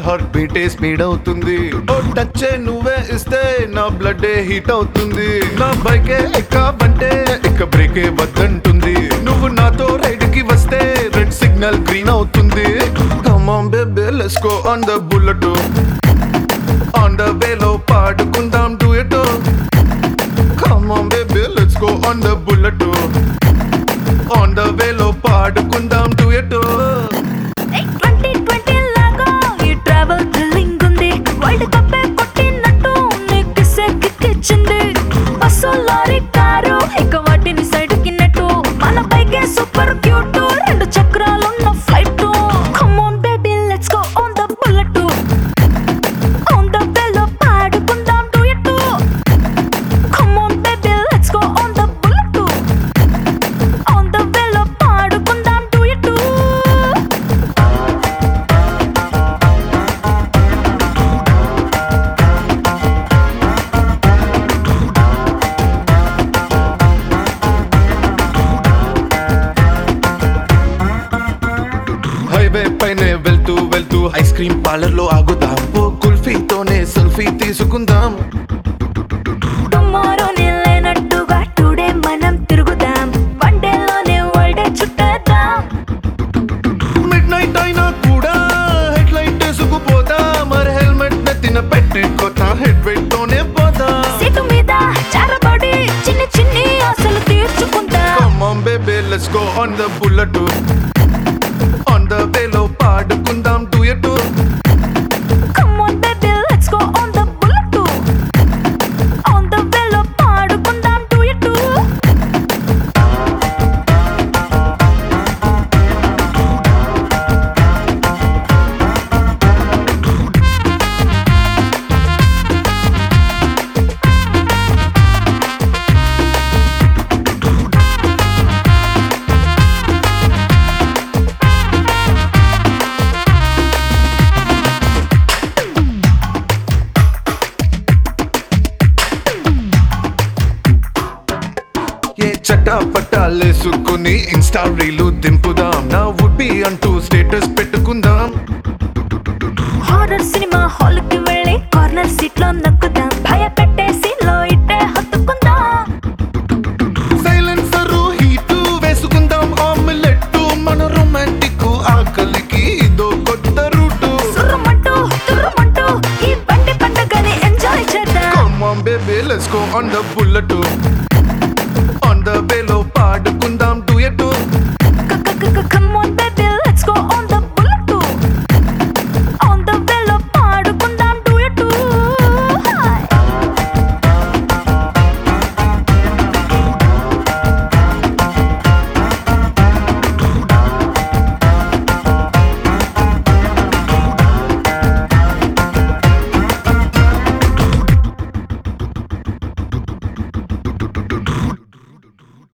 Heart బీటే speed అవుతుంది. ఓ touch నువ్వే ఇస్తే నా బ్లడ్ హీట్ అవుతుంది. నా బైకే ఎక్కావంటే ఇక బ్రేకే వద్దంటుంది. నువ్వు నాతో రైడ్ కి వస్తే రెడ్ సిగ్నల్ గ్రీన్ అవుతుంది. Come on baby let's go on the bullet. On the వేలో పాడుకుందాం duet. Come on baby let's go on the bullet. On the వేలో పాడుకుందాం డ్యూయెట్. 2020 లాగా ఈ ట్రావెల్ థ్రిల్లింగ్ ఉంది. వరల్డ్ కప్ కొట్టినట్టు నీకు సెక్కిచ్చింది. బస్సు లారీ కారు ఇక వాటిని సైడ్ కిన్నట్టు. మన బైకే సూపర్ క్యూట్, రెండు చక్రాలున్న flight. Come on baby let's go on the bullet. On the వేలో పాడుకుందాం duet. Come on baby let's go on the bullet. On the వేలో పాడుకుందాం డ్యూయెట్. హైవే పైనే వెళ్తూ వెళ్తూ ఐస్ క్రీమ్ పార్లర్ లో ఆగుదాం. ఓ కుల్ఫీతోనే సెల్ఫీ తీసుకుందాం. టుమారో లేనట్టుగా టుడే మనం తిరుగుదాం. వన్ డేలోనే వరల్డ్ చుట్టేద్దాం. మిడ్ నైట్ అయినా కూడా హెడ్ లైట్ వేసుకుపోదా. మరి హెల్మెట్ నెత్తిన పెట్టుకోతా హెడ్ వెయిట్ తోనే పోదా. సీటు మీద చారబడి చిన్ని చిన్ని ఆశలు తీర్చుకుందాం. Come on baby let's go on the bullet. On the వేలో పాడుకుందాం డ్యూయెట్. Come on baby let's go on the bullet. On the వేలో పాడుకుందాం డ్యూయెట్. ఏ చట్టా పట్టాలేసుకుని ఇన్స్టా రీలు దింపుదాం. నా వుడ్ బి అంటూ స్టేటస్ పెట్టుకుందాం. హారర్ సినిమా హాల్ కి వెళ్ళి కార్నర్ సీట్ లో నక్కుదాం. భయపెట్టే సీన్ లో ఇట్టే హత్తుకుందాం. సైలెన్సర్ హీట్ వేసుకుందాం. ఆమ్లెట్ మన రొమాంటిక్ ఆకలికి ఇదో కొత్త రూటు. సుర్రుమంటూ తుర్రుమంటూ ఈ బండి పండుగని ఎంజాయ్ చేద్దాం. Come on baby let's go on the bullet.